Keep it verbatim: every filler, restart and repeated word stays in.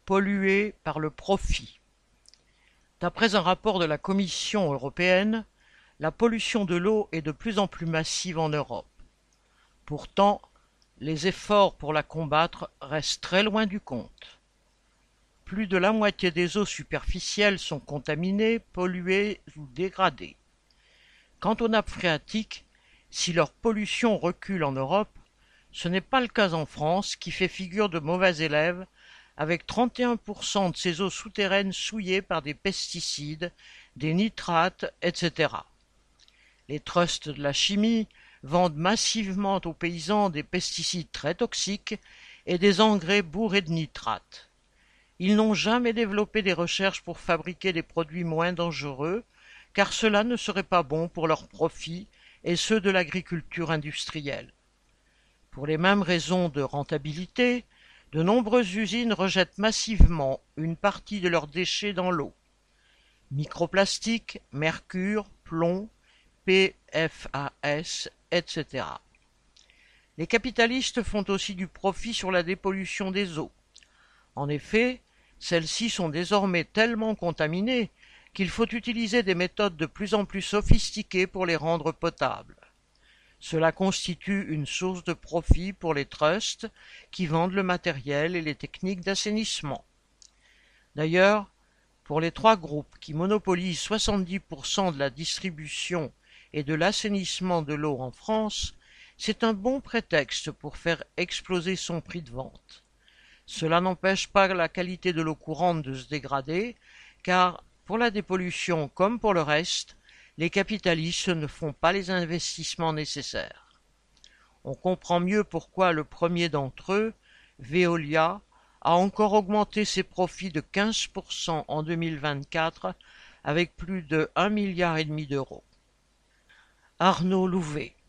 polluer par le profit. D'après un rapport de la Commission européenne, la pollution de l'eau est de plus en plus massive en Europe. Pourtant, les efforts pour la combattre restent très loin du compte. Plus de la moitié des eaux superficielles sont contaminées, polluées ou dégradées. Quant aux nappes phréatiques, si leur pollution recule en Europe, ce n'est pas le cas en France, qui fait figure de mauvais élève, avec trente et un pour cent de ses eaux souterraines souillées par des pesticides, des nitrates, et cetera. Les trusts de la chimie vendent massivement aux paysans des pesticides très toxiques et des engrais bourrés de nitrates. Ils n'ont jamais développé des recherches pour fabriquer des produits moins dangereux, car cela ne serait pas bon pour leurs profits et ceux de l'agriculture industrielle. Pour les mêmes raisons de rentabilité, de nombreuses usines rejettent massivement une partie de leurs déchets dans l'eau. Microplastiques, mercure, plomb, P F A S, et cetera. Les capitalistes font aussi du profit sur la dépollution des eaux. En effet, celles-ci sont désormais tellement contaminées qu'il faut utiliser des méthodes de plus en plus sophistiquées pour les rendre potables. Cela constitue une source de profit pour les trusts qui vendent le matériel et les techniques d'assainissement. D'ailleurs, pour les trois groupes qui monopolisent soixante-dix pour cent de la distribution et de l'assainissement de l'eau en France, c'est un bon prétexte pour faire exploser son prix de vente. Cela n'empêche pas la qualité de l'eau courante de se dégrader, car pour la dépollution comme pour le reste, les capitalistes ne font pas les investissements nécessaires. On comprend mieux pourquoi le premier d'entre eux, Veolia, a encore augmenté ses profits de quinze pour cent en deux mille vingt-quatre avec plus de un milliard et demi d'euros. Arnaud Louvet.